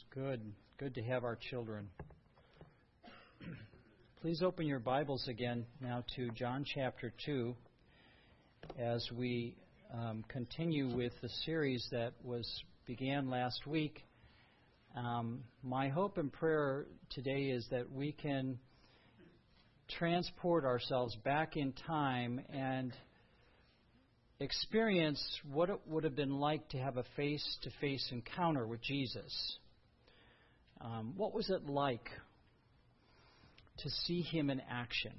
Good to have our children. Please open your Bibles again now to John chapter 2 as we continue with the series that began last week. My hope and prayer today is that we can transport ourselves back in time and experience what it would have been like to have a face-to-face encounter with Jesus. What was it like to see Him in action?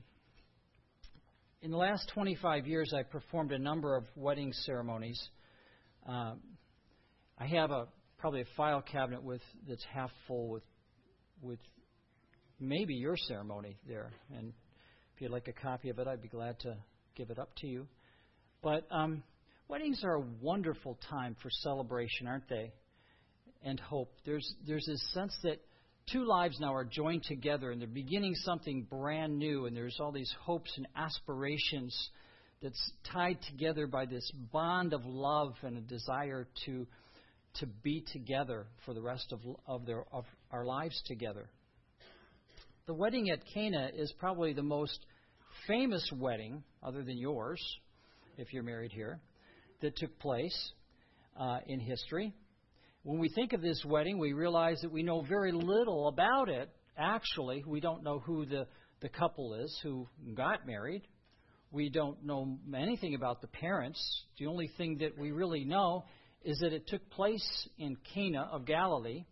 In the last 25 years, I've performed a number of wedding ceremonies. I have probably a file cabinet that's half full with maybe your ceremony there. And if you'd like a copy of it, I'd be glad to give it up to you. But weddings are a wonderful time for celebration, aren't they? And hope. There's this sense that two lives now are joined together and they're beginning something brand new, and there's all these hopes and aspirations that's tied together by this bond of love and a desire to be together for the rest of our lives together. The wedding at Cana is probably the most famous wedding, other than yours, if you're married here, that took place in history. When we think of this wedding, we realize that we know very little about it. Actually, we don't know who the couple is who got married. We don't know anything about the parents. The only thing that we really know is that it took place in Cana of Galilee.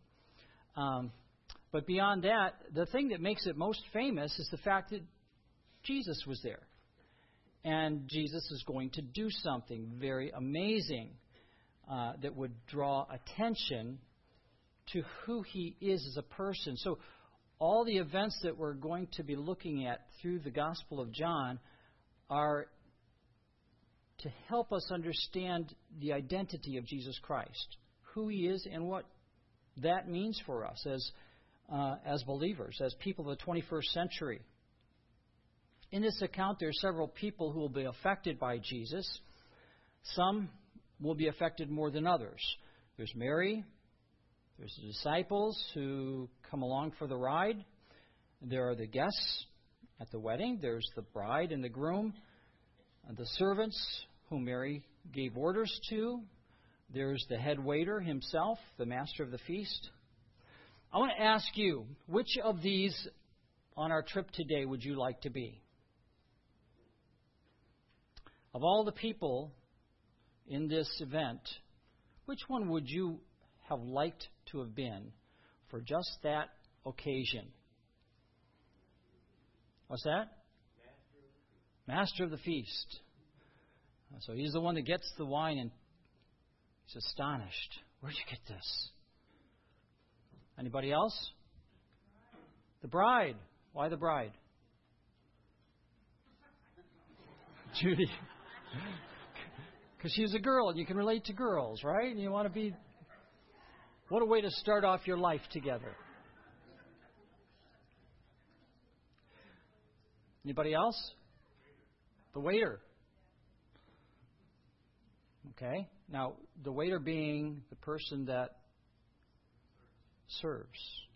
But beyond that, the thing that makes it most famous is the fact that Jesus was there. And Jesus is going to do something very amazing that would draw attention to who He is as a person. So all the events that we're going to be looking at through the Gospel of John are to help us understand the identity of Jesus Christ, who He is and what that means for us as believers, as people of the 21st century. In this account, there are several people who will be affected by Jesus. Some will be affected more than others. There's Mary. There's the disciples who come along for the ride. There are the guests at the wedding. There's the bride and the groom. The servants whom Mary gave orders to. There's the head waiter himself, the master of the feast. I want to ask you, which of these on our trip today would you like to be? Of all the people in this event, which one would you have liked to have been for just that occasion? What's that? Master of the feast. So he's the one that gets the wine and he's astonished. Where'd you get this? Anybody else? The bride. Why the bride? Judy. Because she's a girl and you can relate to girls, right? And you want to be... What a way to start off your life together. Anybody else? The waiter. Okay. Now, the waiter being the person that serves.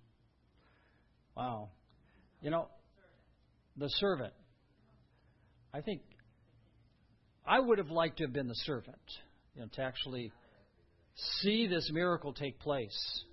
Wow. You know, the servant. I think I would have liked to have been the servant, to actually see this miracle take place.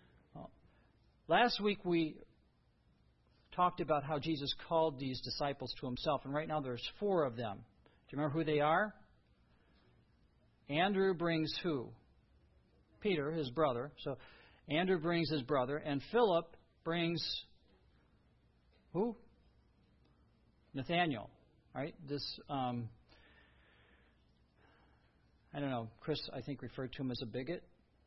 Last week we talked about how Jesus called these disciples to Himself, and right now there's 4 of them. Do you remember who they are? Andrew brings who? Peter, his brother. So Andrew brings his brother, and Philip brings who? Nathaniel. Right? This... I don't know, Chris, I think, referred to him as a bigot.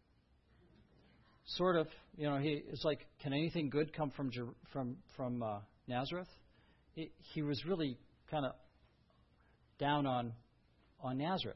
Sort of, it's like, can anything good come from Nazareth? He was really kind of down on Nazareth.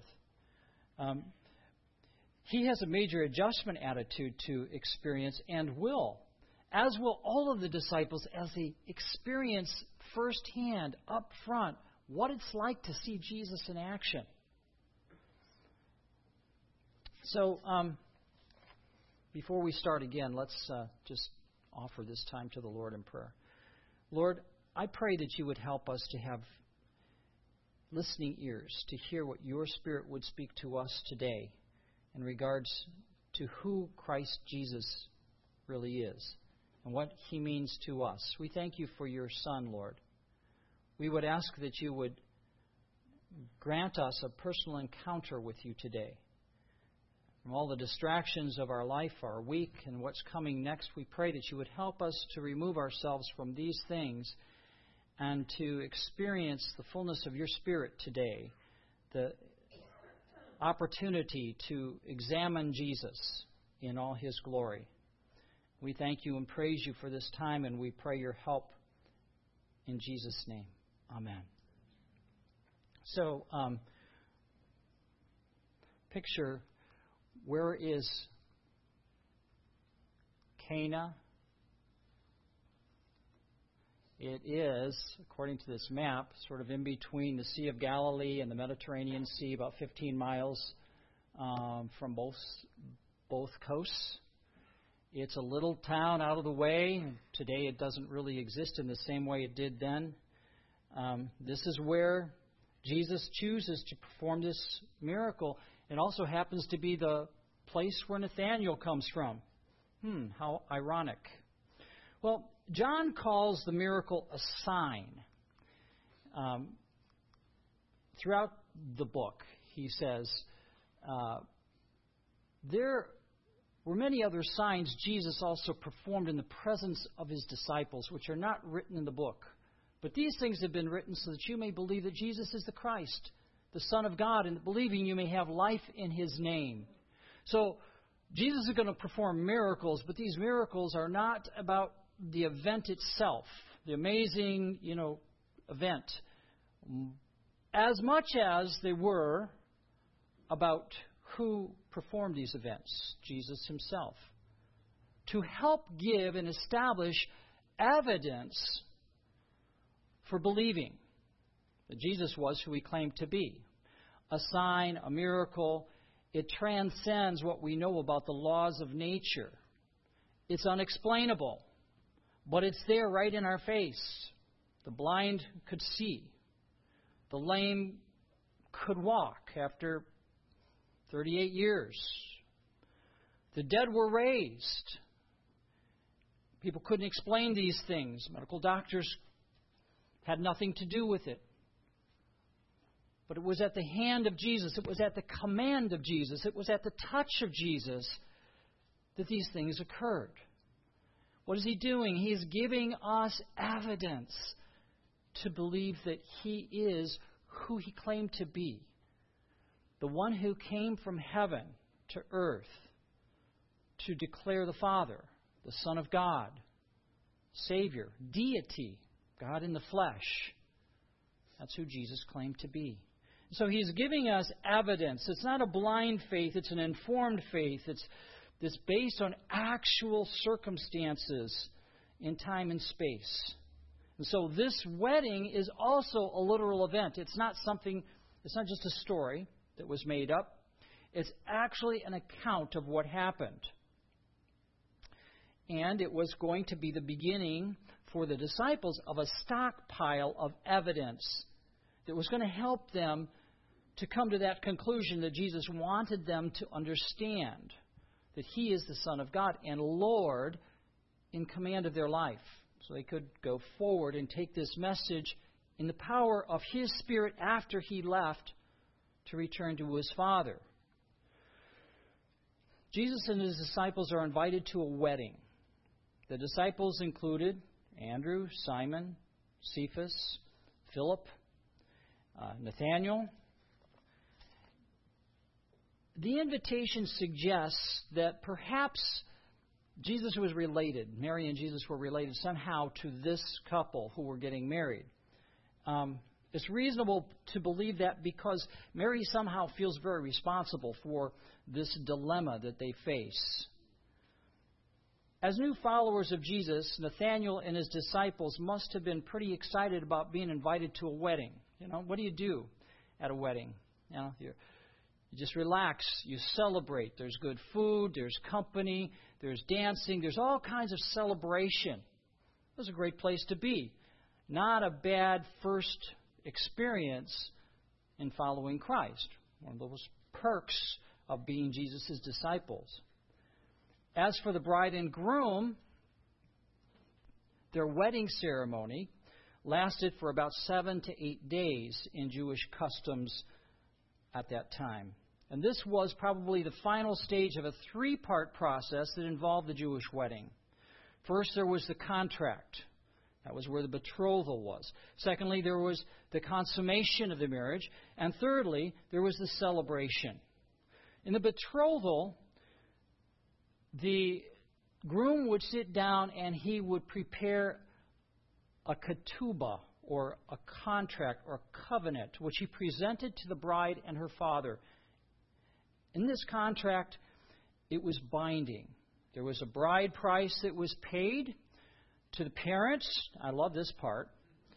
He has a major adjustment attitude to experience and will, as will all of the disciples as they experience firsthand, up front, what it's like to see Jesus in action. So, Before we start again, let's just offer this time to the Lord in prayer. Lord, I pray that you would help us to have listening ears to hear what your Spirit would speak to us today in regards to who Christ Jesus really is and what he means to us. We thank you for your Son, Lord. We would ask that you would grant us a personal encounter with you today. From all the distractions of our life, our week, and what's coming next, we pray that you would help us to remove ourselves from these things and to experience the fullness of your Spirit today, the opportunity to examine Jesus in all his glory. We thank you and praise you for this time, and we pray your help in Jesus' name. Amen. So, picture, where is Cana? It is, according to this map, sort of in between the Sea of Galilee and the Mediterranean Sea, about 15 miles from both coasts. It's a little town out of the way. Today it doesn't really exist in the same way it did then. This is where Jesus chooses to perform this miracle. It also happens to be the place where Nathanael comes from. How ironic. Well, John calls the miracle a sign. Throughout the book, he says, there were many other signs Jesus also performed in the presence of his disciples, which are not written in the book. But these things have been written so that you may believe that Jesus is the Christ, the Son of God, and that believing you may have life in his name. So Jesus is going to perform miracles, but these miracles are not about the event itself, the amazing, event, as much as they were about who performed these events, Jesus himself, to help give and establish evidence for believing that Jesus was who he claimed to be. A sign, a miracle, it transcends what we know about the laws of nature. It's unexplainable, but it's there right in our face. The blind could see. The lame could walk after 38 years. The dead were raised. People couldn't explain these things. Medical doctors had nothing to do with it. But it was at the hand of Jesus, it was at the command of Jesus, it was at the touch of Jesus that these things occurred. What is he doing? He is giving us evidence to believe that he is who he claimed to be. The one who came from heaven to earth to declare the Father, the Son of God, Savior, deity, God in the flesh. That's who Jesus claimed to be. So he's giving us evidence. It's not a blind faith, it's an informed faith. It's based on actual circumstances in time and space. And so this wedding is also a literal event. It's not just a story that was made up. It's actually an account of what happened. And it was going to be the beginning for the disciples of a stockpile of evidence that was going to help them to come to that conclusion that Jesus wanted them to understand that he is the Son of God and Lord in command of their life. So they could go forward and take this message in the power of his Spirit after he left to return to his Father. Jesus and his disciples are invited to a wedding. The disciples included Andrew, Simon, Cephas, Philip, Nathanael. The invitation suggests that perhaps Jesus was related, Mary and Jesus were related somehow to this couple who were getting married. It's reasonable to believe that because Mary somehow feels very responsible for this dilemma that they face. As new followers of Jesus, Nathanael and his disciples must have been pretty excited about being invited to a wedding. What do you do at a wedding? You just relax. You celebrate. There's good food. There's company. There's dancing. There's all kinds of celebration. It was a great place to be. Not a bad first experience in following Christ. One of those perks of being Jesus' disciples. As for the bride and groom, their wedding ceremony lasted for about 7 to 8 days in Jewish customs at that time. And this was probably the final stage of a 3-part process that involved the Jewish wedding. First, there was the contract. That was where the betrothal was. Secondly, there was the consummation of the marriage. And thirdly, there was the celebration. In the betrothal, the groom would sit down and he would prepare a ketubah, or a contract, or covenant, which he presented to the bride and her father. In this contract, it was binding. There was a bride price that was paid to the parents. I love this part.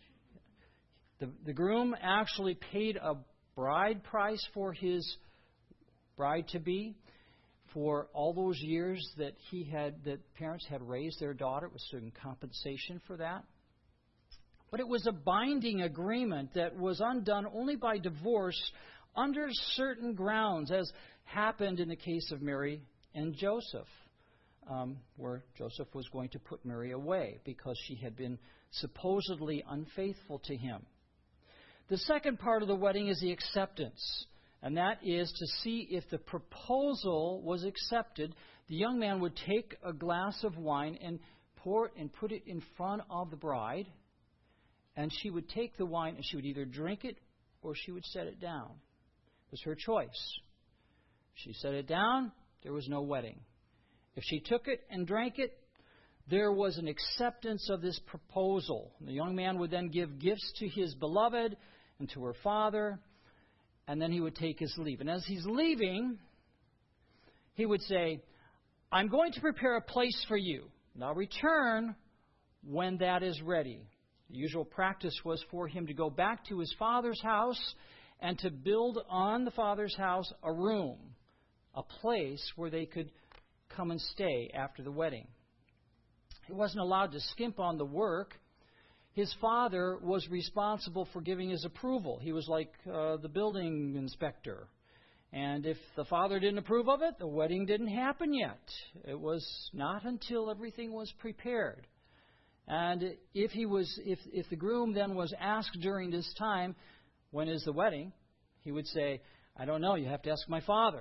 The groom actually paid a bride price for his bride-to-be for all those years that parents had raised their daughter. It was certain compensation for that. But it was a binding agreement that was undone only by divorce under certain grounds, as happened in the case of Mary and Joseph, where Joseph was going to put Mary away because she had been supposedly unfaithful to him. The second part of the wedding is the acceptance, and that is to see if the proposal was accepted. The young man would take a glass of wine and pour it and put it in front of the bride, and she would take the wine and she would either drink it or she would set it down. It was her choice. She set it down, there was no wedding. If she took it and drank it, there was an acceptance of this proposal. The young man would then give gifts to his beloved and to her father, and then he would take his leave. And as he's leaving, he would say, "I'm going to prepare a place for you. Now return when that is ready." The usual practice was for him to go back to his father's house and to build on the father's house a room, a place where they could come and stay after the wedding. He wasn't allowed to skimp on the work. His father was responsible for giving his approval. He was like the building inspector. And if the father didn't approve of it, the wedding didn't happen yet. It was not until everything was prepared. And if the groom then was asked during this time, "When is the wedding?" he would say, "I don't know. You have to ask my father."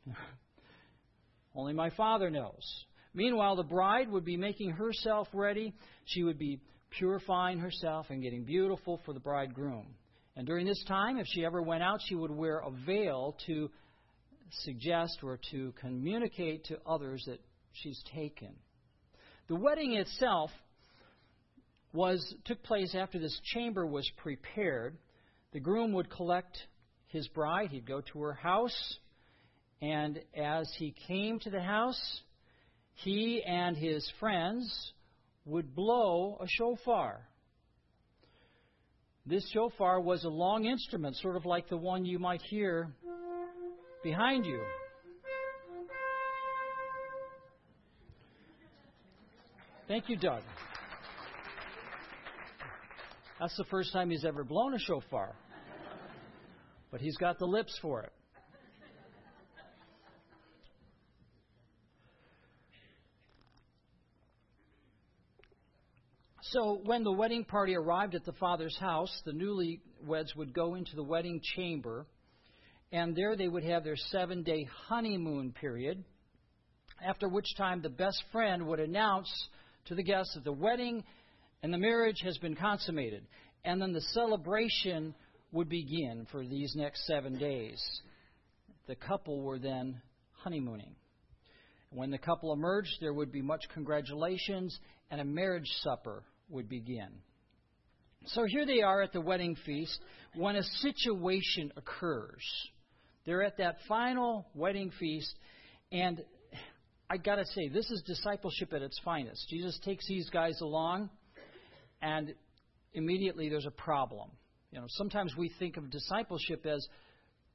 Only my father knows. Meanwhile, the bride would be making herself ready. She would be purifying herself and getting beautiful for the bridegroom. And during this time, if she ever went out, she would wear a veil to suggest or to communicate to others that she's taken. The wedding itself took place after this chamber was prepared. The groom would collect his bride. He'd go to her house. And as he came to the house, he and his friends would blow a shofar. This shofar was a long instrument, sort of like the one you might hear behind you. Thank you, Doug. That's the first time he's ever blown a shofar. But he's got the lips for it. So when the wedding party arrived at the father's house, the newlyweds would go into the wedding chamber, and there they would have their 7-day honeymoon period, after which time the best friend would announce to the guests that the wedding and the marriage has been consummated. And then the celebration would begin for these next 7 days. The couple were then honeymooning. When the couple emerged, there would be much congratulations, and a marriage supper would begin. So here they are at the wedding feast when a situation occurs. They're at that final wedding feast, and I got to say, this is discipleship at its finest. Jesus takes these guys along, and immediately there's a problem. Sometimes we think of discipleship as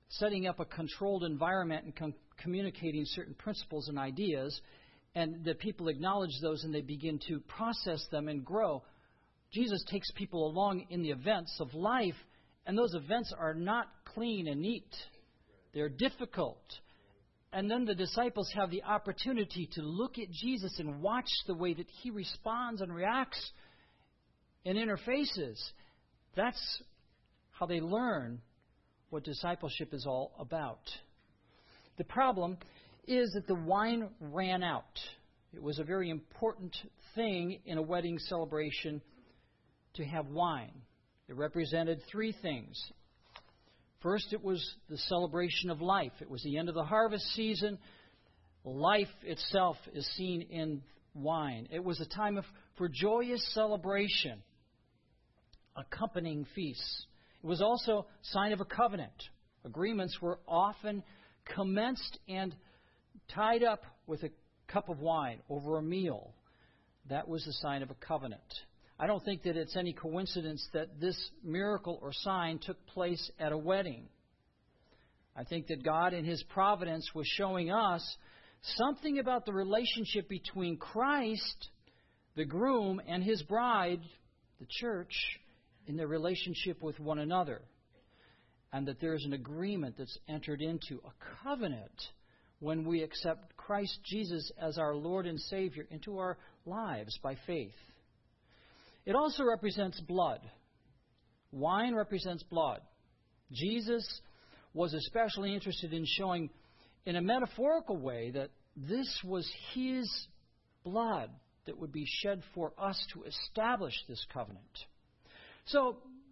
setting up a controlled environment and communicating certain principles and ideas, and that people acknowledge those and they begin to process them and grow. Jesus takes people along in the events of life, and those events are not clean and neat. They're difficult. And then the disciples have the opportunity to look at Jesus and watch the way that he responds and reacts and interfaces. That's how they learn what discipleship is all about. The problem is that the wine ran out. It was a very important thing in a wedding celebration to have wine. It represented three things. First, it was the celebration of life. It was the end of the harvest season. Life itself is seen in wine. It was a time for joyous celebration, accompanying feasts. It was also a sign of a covenant. Agreements were often commenced and tied up with a cup of wine over a meal. That was a sign of a covenant. I don't think that it's any coincidence that this miracle or sign took place at a wedding. I think that God in His providence was showing us something about the relationship between Christ, the groom, and His bride, the church, in their relationship with one another. And that there is an agreement that's entered into, a covenant, when we accept Christ Jesus as our Lord and Savior into our lives by faith. It also represents blood. Wine represents blood. Jesus was especially interested in showing in a metaphorical way that this was His blood that would be shed for us to establish this covenant. So,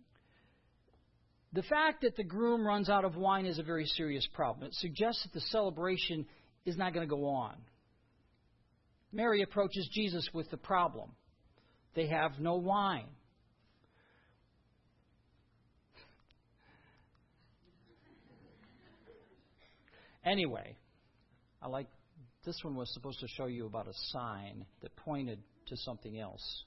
the fact that the groom runs out of wine is a very serious problem. It suggests that the celebration is not going to go on. Mary approaches Jesus with the problem. They have no wine. Anyway, this one was supposed to show you about a sign that pointed to something else.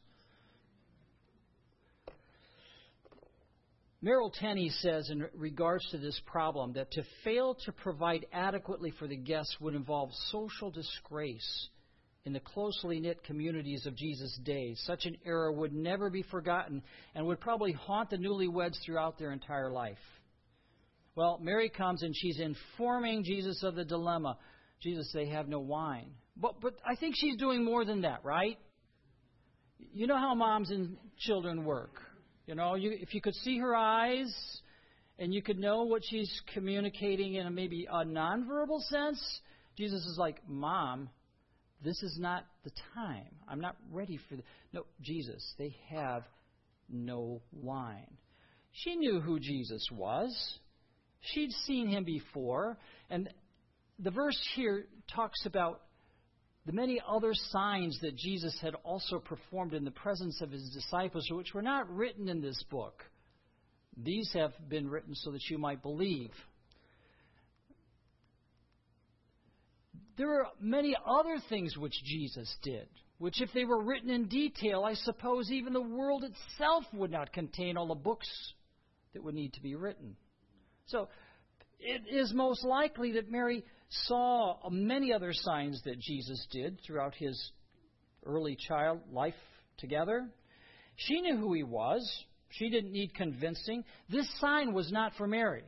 Merrill Tenney says in regards to this problem that to fail to provide adequately for the guests would involve social disgrace in the closely knit communities of Jesus' days. Such an error would never be forgotten and would probably haunt the newlyweds throughout their entire life. Well, Mary comes and she's informing Jesus of the dilemma. Jesus, they have no wine. But I think she's doing more than that, right? You know how moms and children work. You know, if you could see her eyes and you could know what she's communicating in maybe a nonverbal sense, Jesus is like, Mom, this is not the time. I'm not ready for No, Jesus, they have no wine. She knew who Jesus was. She'd seen him before. And the verse here talks about the many other signs that Jesus had also performed in the presence of His disciples, which were not written in this book. These have been written so that you might believe. There are many other things which Jesus did, which if they were written in detail, I suppose even the world itself would not contain all the books that would need to be written. So it is most likely that Mary saw many other signs that Jesus did throughout His early child life together. She knew who He was. She didn't need convincing. This sign was not for Mary.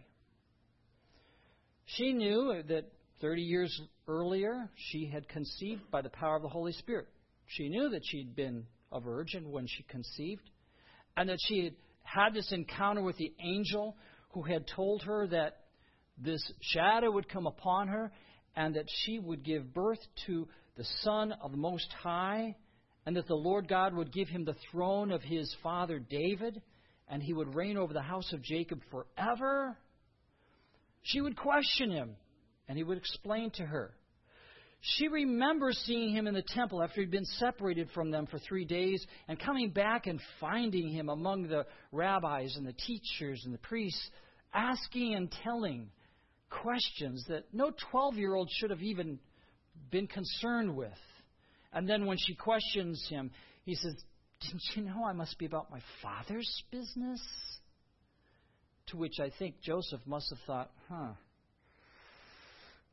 She knew that 30 years earlier, she had conceived by the power of the Holy Spirit. She knew that she'd been a virgin when she conceived, and that she had had this encounter with the angel who had told her that this shadow would come upon her and that she would give birth to the Son of the Most High, and that the Lord God would give him the throne of his father David, and he would reign over the house of Jacob forever. She would question him, and he would explain to her. She remembers seeing him in the temple after he'd been separated from them for 3 days and coming back and finding him among the rabbis and the teachers and the priests, asking and telling questions that no 12-year-old should have even been concerned with. And then when she questions him, he says, "Didn't you know I must be about my Father's business?" To which I think Joseph must have thought,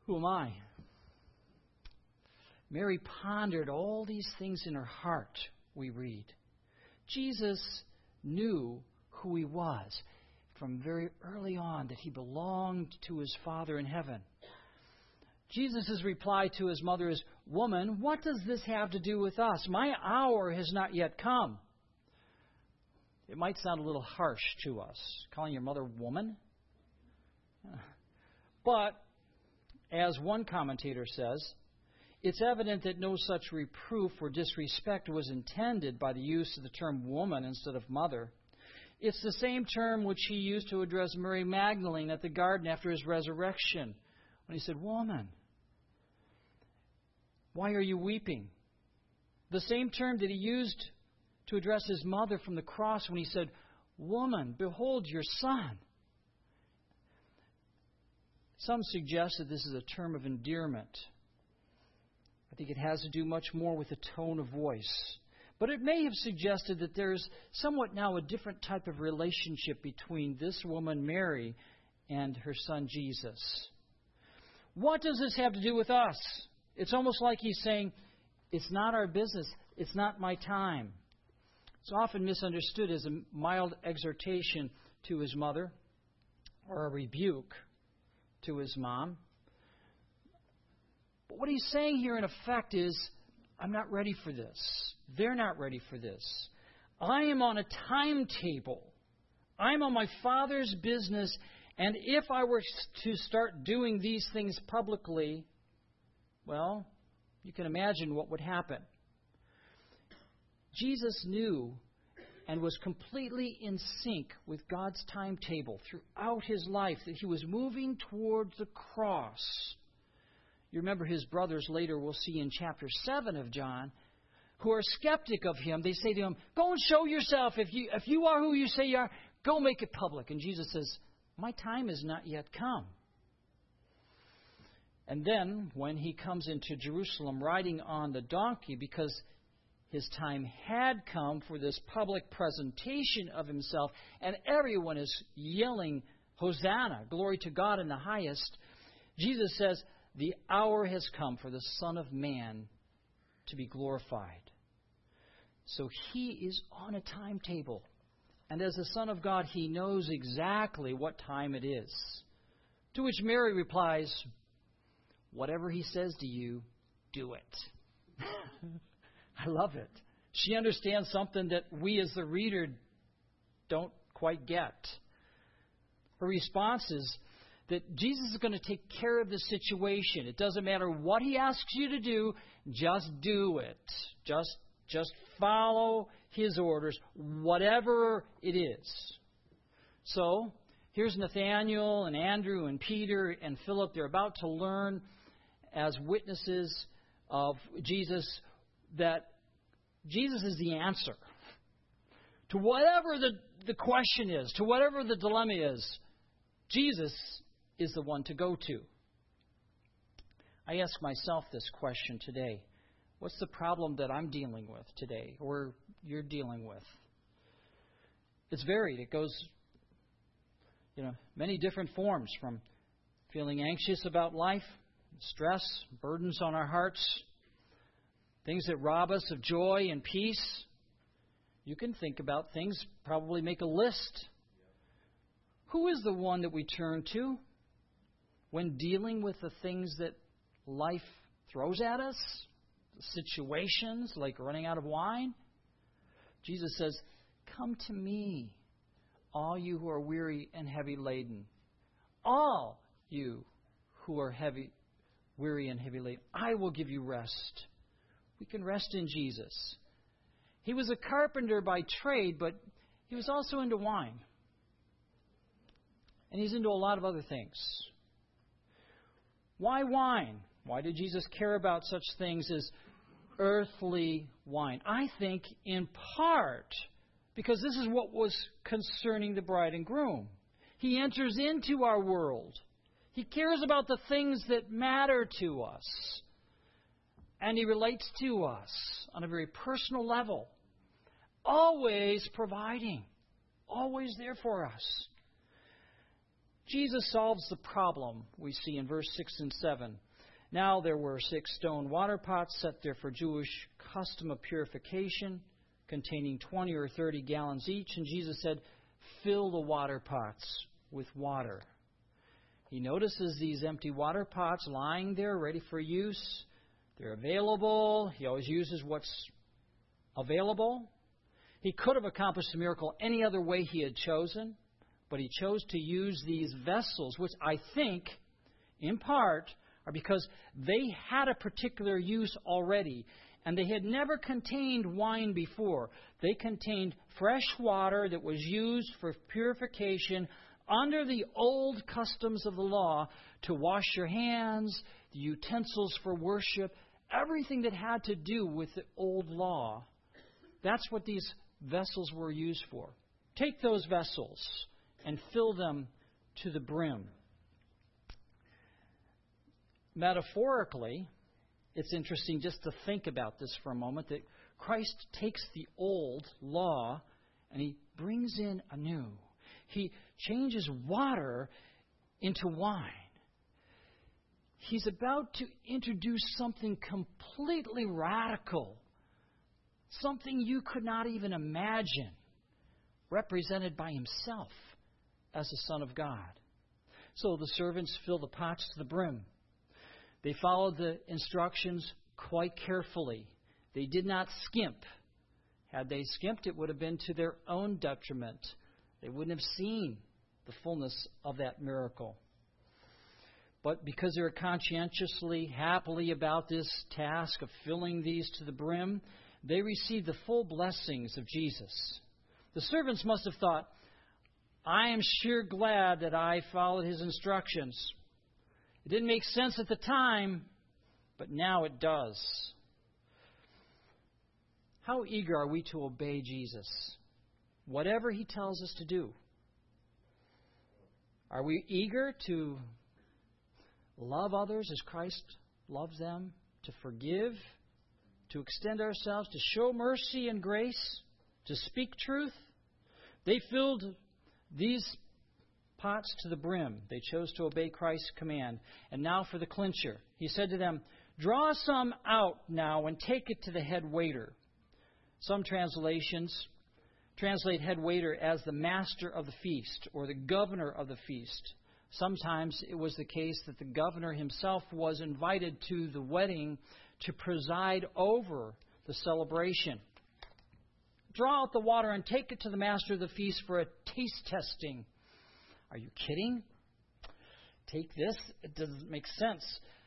Who am I? Mary pondered all these things in her heart, we read. Jesus knew who he was from very early on, that he belonged to his Father in heaven. Jesus' reply to his mother is, "Woman, what does this have to do with us? My hour has not yet come." It might sound a little harsh to us, calling your mother woman. But, as one commentator says, it's evident that no such reproof or disrespect was intended by the use of the term woman instead of mother. It's the same term which he used to address Mary Magdalene at the garden after his resurrection, when he said, "Woman, why are you weeping?" The same term that he used to address his mother from the cross when he said, "Woman, behold your son." Some suggest that this is a term of endearment. I think it has to do much more with the tone of voice. But it may have suggested that there's somewhat now a different type of relationship between this woman, Mary, and her son, Jesus. What does this have to do with us? It's almost like he's saying, it's not our business. It's not my time. It's often misunderstood as a mild exhortation to his mother or a rebuke to his mom. But what he's saying here, in effect, is, I'm not ready for this. They're not ready for this. I am on a timetable. I'm on my Father's business, and if I were to start doing these things publicly, well, you can imagine what would happen. Jesus knew and was completely in sync with God's timetable throughout his life, that he was moving toward the cross. You remember his brothers later, we'll see in chapter 7 of John, who are skeptic of him. They say to him, "Go and show yourself. If you are who you say you are, go make it public." And Jesus says, "My time has not yet come." And then, when he comes into Jerusalem riding on the donkey, because his time had come for this public presentation of himself, and everyone is yelling, "Hosanna, glory to God in the highest," Jesus says, the hour has come for the Son of Man to be glorified. So he is on a timetable. And as the Son of God, he knows exactly what time it is. To which Mary replies, "Whatever he says to you, do it." I love it. She understands something that we as the reader don't quite get. Her response is that Jesus is going to take care of the situation. It doesn't matter what he asks you to do, just do it. Just follow his orders, whatever it is. So, here's Nathanael and Andrew and Peter and Philip. They're about to learn as witnesses of Jesus that Jesus is the answer to whatever the question is, to whatever the dilemma is. Jesus is the one to go to. I ask myself this question today. What's the problem that I'm dealing with today, or you're dealing with? It's varied. It goes, many different forms, from feeling anxious about life, stress, burdens on our hearts, things that rob us of joy and peace. You can think about things, probably make a list. Who is the one that we turn to when dealing with the things that life throws at us? Situations like running out of wine? Jesus says, "Come to me, all you who are weary and heavy laden." All you who are weary and heavy laden, I will give you rest. We can rest in Jesus. He was a carpenter by trade, but he was also into wine. And he's into a lot of other things. Why wine? Why did Jesus care about such things as earthly wine? I think in part because this is what was concerning the bride and groom. He enters into our world. He cares about the things that matter to us. And he relates to us on a very personal level. Always providing. Always there for us. Jesus solves the problem we see in verse 6 and 7. Now there were 6 stone water pots set there for Jewish custom of purification, containing 20 or 30 gallons each. And Jesus said, fill the water pots with water. He notices these empty water pots lying there, ready for use. They're available. He always uses what's available. He could have accomplished the miracle any other way he had chosen, but he chose to use these vessels, which I think, in part, are because they had a particular use already, and they had never contained wine before. They contained fresh water that was used for purification under the old customs of the law to wash your hands, the utensils for worship, everything that had to do with the old law. That's what these vessels were used for. Take those vessels and fill them to the brim. Metaphorically, it's interesting just to think about this for a moment, that Christ takes the old law and he brings in a new. He changes water into wine. He's about to introduce something completely radical, something you could not even imagine, represented by himself as the Son of God. So the servants fill the pots to the brim. They followed the instructions quite carefully. They did not skimp. Had they skimped, it would have been to their own detriment. They wouldn't have seen the fullness of that miracle. But because they were conscientiously, happily about this task of filling these to the brim, they received the full blessings of Jesus. The servants must have thought, I am sure glad that I followed his instructions. It didn't make sense at the time, but now it does. How eager are we to obey Jesus? Whatever he tells us to do. Are we eager to love others as Christ loves them? To forgive? To extend ourselves? To show mercy and grace? To speak truth? They filled these pots to the brim. They chose to obey Christ's command. And now for the clincher. He said to them, draw some out now and take it to the head waiter. Some translations translate head waiter as the master of the feast or the governor of the feast. Sometimes it was the case that the governor himself was invited to the wedding to preside over the celebration. Draw out the water and take it to the master of the feast for a taste testing. Are you kidding? Take this? It doesn't make sense.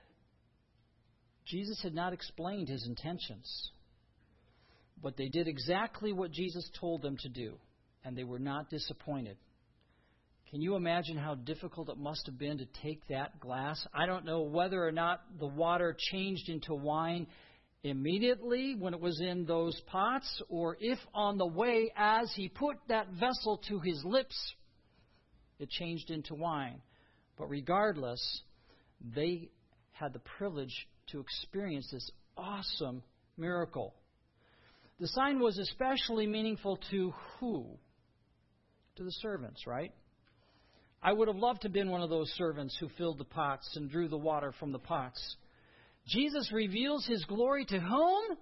Jesus had not explained his intentions. But they did exactly what Jesus told them to do, and they were not disappointed. Can you imagine how difficult it must have been to take that glass? I don't know whether or not the water changed into wine immediately when it was in those pots, or if on the way as he put that vessel to his lips, it changed into wine. But regardless, they had the privilege to experience this awesome miracle. The sign was especially meaningful to who? To the servants, right? I would have loved to have been one of those servants who filled the pots and drew the water from the pots. Jesus reveals his glory to whom?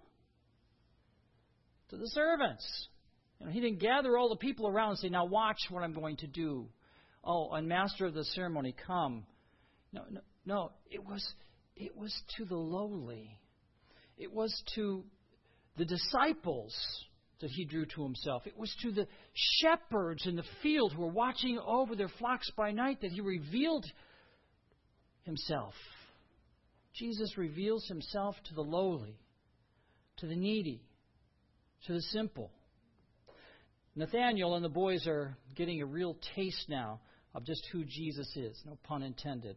To the servants. He didn't gather all the people around and say, now watch what I'm going to do. Oh, and master of the ceremony, come. No. It was to the lowly. It was to the disciples that he drew to himself. It was to the shepherds in the field who were watching over their flocks by night that he revealed himself. Jesus reveals himself to the lowly, to the needy, to the simple. Nathanael and the boys are getting a real taste now of just who Jesus is. No pun intended.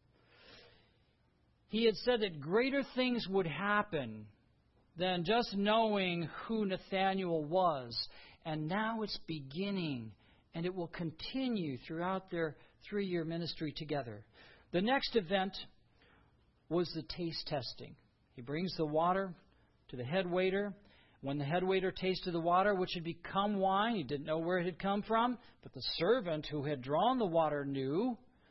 He had said that greater things would happen than just knowing who Nathanael was. And now it's beginning, and it will continue throughout their 3-year ministry together. The next event was the taste testing. He brings the water to the head waiter. When the head waiter tasted the water, which had become wine, he didn't know where it had come from, but the servant who had drawn the water knew.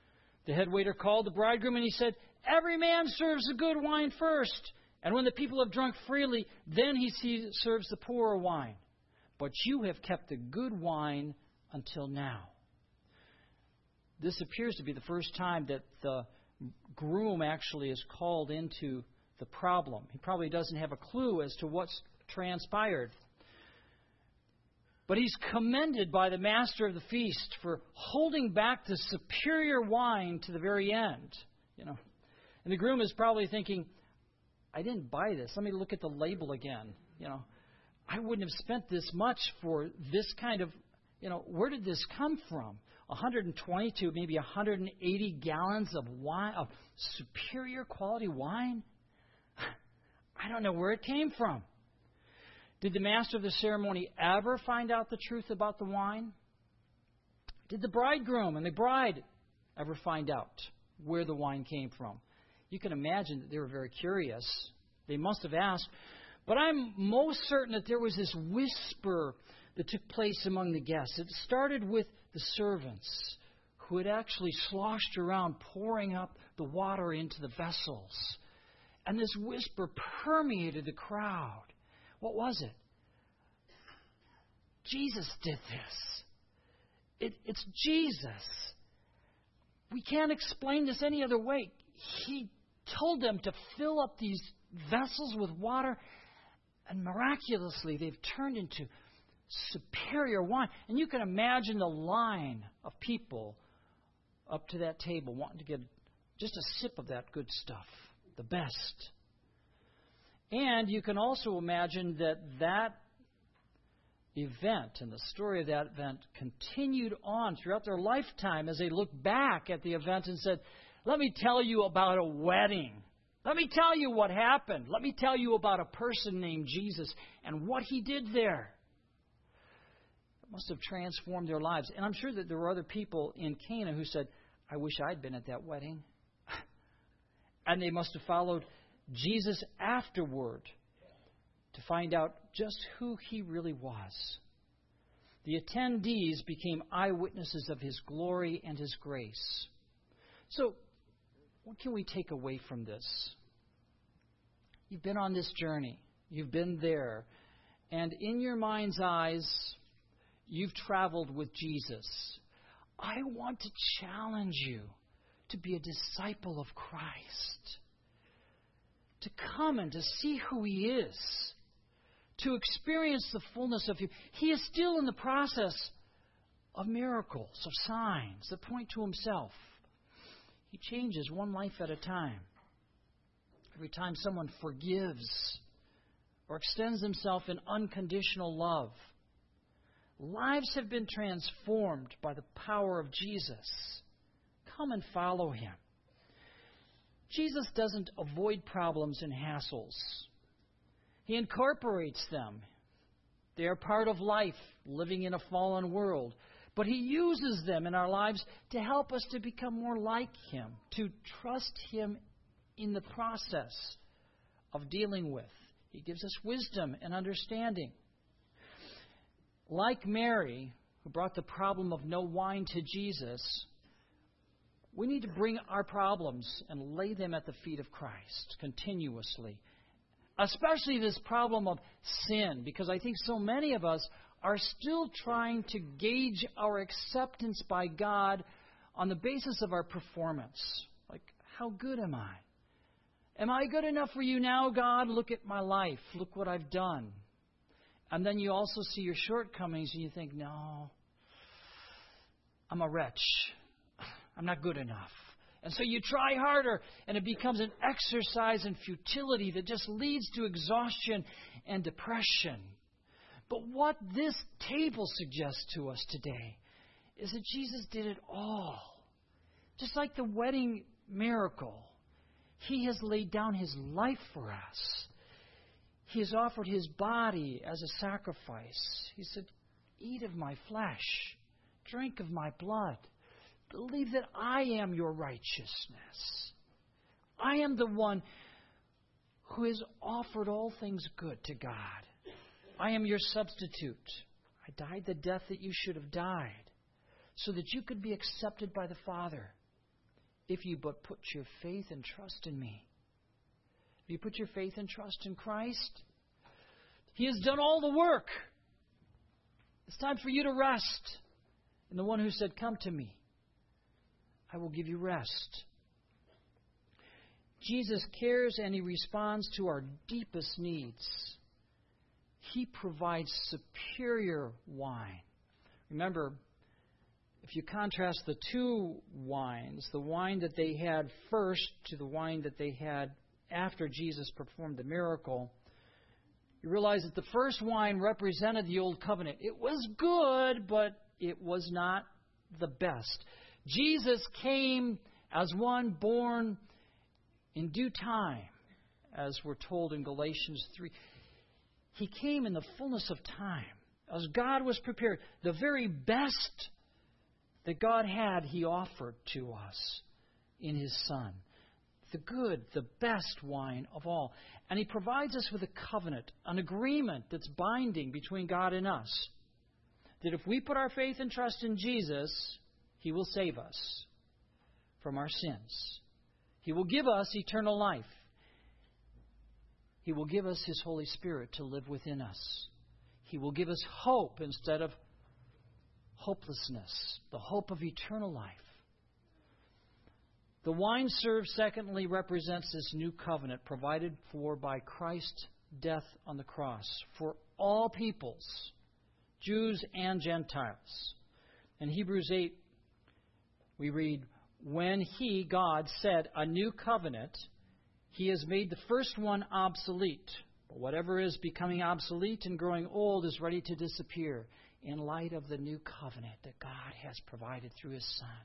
The head waiter called the bridegroom and he said, "Every man serves the good wine first, and when the people have drunk freely, then he serves the poorer wine. But you have kept the good wine until now." This appears to be the first time that the groom actually is called into the problem. He probably doesn't have a clue as to what's transpired. But he's commended by the master of the feast for holding back the superior wine to the very end. And the groom is probably thinking, "I didn't buy this. Let me look at the label again. I wouldn't have spent this much for this kind of, where did this come from? 120 to maybe 180 gallons of wine, of superior quality wine? I don't know where it came from." Did the master of the ceremony ever find out the truth about the wine? Did the bridegroom and the bride ever find out where the wine came from? You can imagine that they were very curious. They must have asked. But I'm most certain that there was this whisper that took place among the guests. It started with the servants who had actually sloshed around pouring up the water into the vessels. And this whisper permeated the crowd. What was it? Jesus did this. It's Jesus. We can't explain this any other way. He told them to fill up these vessels with water, and miraculously they've turned into superior wine. And you can imagine the line of people up to that table wanting to get just a sip of that good stuff, the best. And you can also imagine that event and the story of that event continued on throughout their lifetime as they looked back at the event and said, "Let me tell you about a wedding. Let me tell you what happened. Let me tell you about a person named Jesus and what he did there." It must have transformed their lives. And I'm sure that there were other people in Cana who said, "I wish I'd been at that wedding." And they must have followed Jesus afterward to find out just who he really was. The attendees became eyewitnesses of his glory and his grace. So, what can we take away from this? You've been on this journey. You've been there. And in your mind's eyes, you've traveled with Jesus. I want to challenge you to be a disciple of Christ. To come and to see who he is. To experience the fullness of him. He is still in the process of miracles, of signs that point to himself. He changes one life at a time. Every time someone forgives or extends himself in unconditional love, lives have been transformed by the power of Jesus. Come and follow him. Jesus doesn't avoid problems and hassles. He incorporates them. They are part of life, living in a fallen world. But he uses them in our lives to help us to become more like him, to trust him in the process of dealing with. He gives us wisdom and understanding. Like Mary, who brought the problem of no wine to Jesus, we need to bring our problems and lay them at the feet of Christ continuously. Especially this problem of sin, because I think so many of us are still trying to gauge our acceptance by God on the basis of our performance. Like, how good am I? Am I good enough for you now, God? Look at my life. Look what I've done. And then you also see your shortcomings and you think, no, I'm a wretch. I'm not good enough. And so you try harder, and it becomes an exercise in futility that just leads to exhaustion and depression. But what this table suggests to us today is that Jesus did it all. Just like the wedding miracle, he has laid down his life for us. He has offered his body as a sacrifice. He said, "Eat of my flesh, drink of my blood. Believe that I am your righteousness. I am the one who has offered all things good to God. I am your substitute. I died the death that you should have died so that you could be accepted by the Father. if you but put your faith and trust in me. If you put your faith and trust in Christ, He has done all the work. It's time for you to rest in the one who said, come to me. I will give you rest. Jesus cares and He responds to our deepest needs. He provides superior wine. Remember, if you contrast the two wines, the wine that they had first to the wine that they had after Jesus performed the miracle, you realize that the first wine represented the old covenant. It was good, but it was not the best. Jesus came as one born in due time, as we're told in Galatians 3. He came in the fullness of time, as God was prepared. The very best that God had, He offered to us in His Son. The good, the best wine of all. And He provides us with a covenant, an agreement that's binding between God and us. That if we put our faith and trust in Jesus, He will save us from our sins. He will give us eternal life. He will give us His Holy Spirit to live within us. He will give us hope instead of hopelessness, the hope of eternal life. The wine served, secondly, represents this new covenant provided for by Christ's death on the cross for all peoples, Jews and Gentiles. In Hebrews 8, we read, when He, God, said a new covenant, He has made the first one obsolete. But whatever is becoming obsolete and growing old is ready to disappear in light of the new covenant that God has provided through His Son.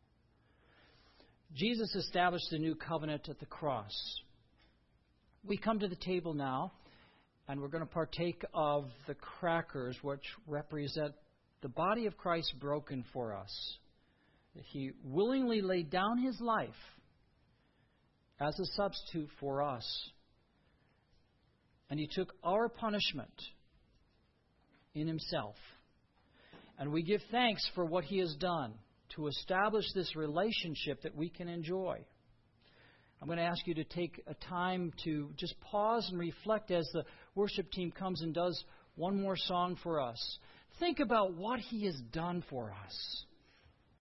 Jesus established the new covenant at the cross. We come to the table now, and we're going to partake of the crackers, which represent the body of Christ broken for us. He willingly laid down His life as a substitute for us. And He took our punishment in Himself. And we give thanks for what He has done to establish this relationship that we can enjoy. I'm going to ask you to take a time to just pause and reflect as the worship team comes and does one more song for us. Think about what He has done for us.